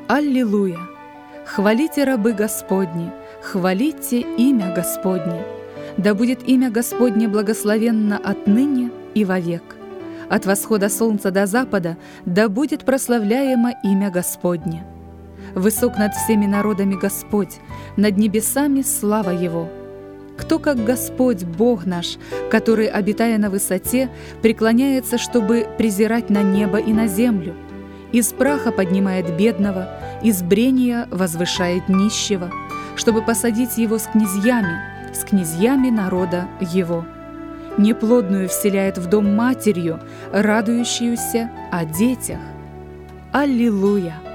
Аллилуйя! Хвалите рабы Господни, хвалите имя Господне. Да будет имя Господне благословенно отныне и вовек. От восхода солнца до запада да будет прославляемо имя Господне. Высок над всеми народами Господь, над небесами слава Его. Кто как Господь, Бог наш, который, обитая на высоте, преклоняется, чтобы презирать на небо и на землю, из праха поднимает бедного, из брения возвышает нищего, чтобы посадить его с князьями народа его. Неплодную вселяет в дом матерью, радующуюся о детях. Аллилуйя!